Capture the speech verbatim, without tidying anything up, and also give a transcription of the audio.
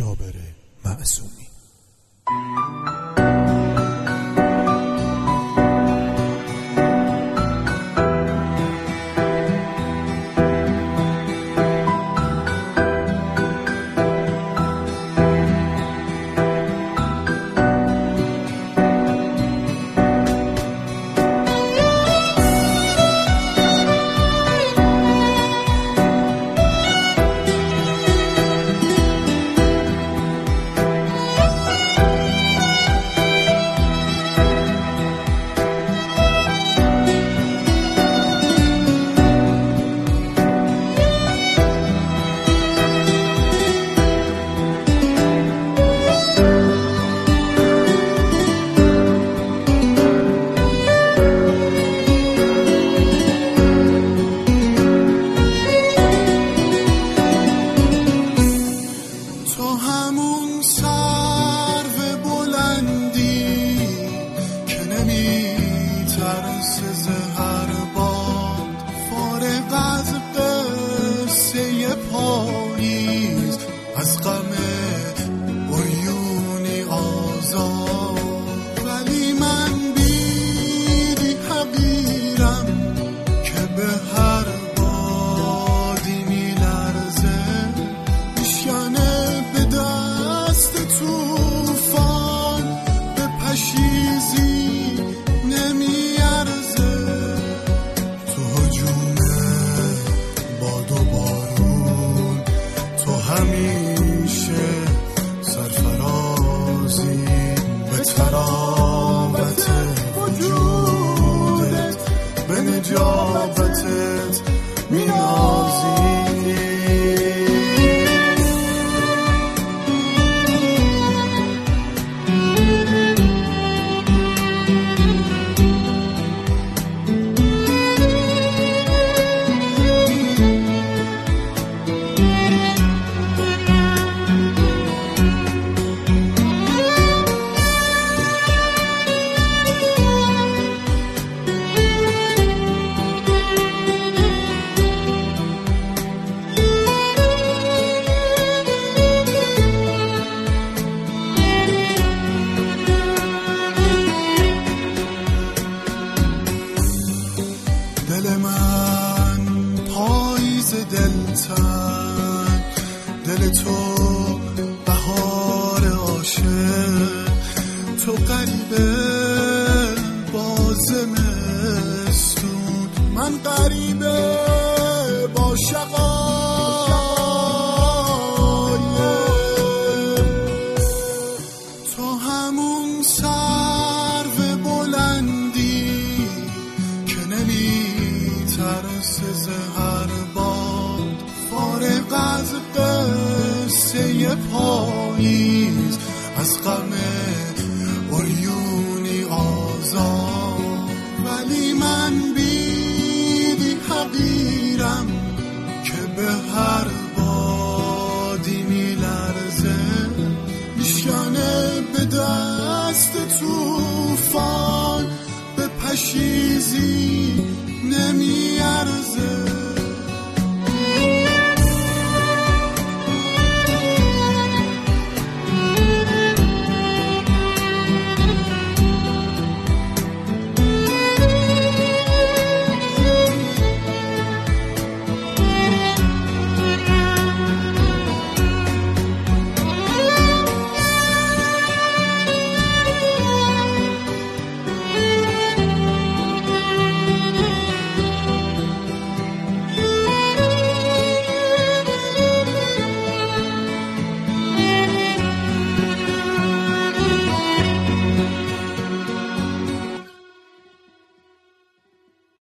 جابر معصومی. از غم عیونی آزاد، ولی من بیدی حقیرم که به هر بادی میلرزه، میشکنه به دست توفان، به پشیزی نمیارزه. تو هجوم باد و بارون تو همیشه سرفرازی، به تراوت وجودت به نجابتت مینازی. دل من پاییز دلتنگ، دل تو بهار عاشق، تو غریبه با زمستون، من غریبه با شقایق. تو همون سرو بلندی که نمیترسه زهر باد، فارغ از قصه پاییز، از غم عیونی آزاد، ولی من بیدی حقیرم که به هر بادی میلرزه، میشکنه به دست توفان، به پشیزی نمیارزه.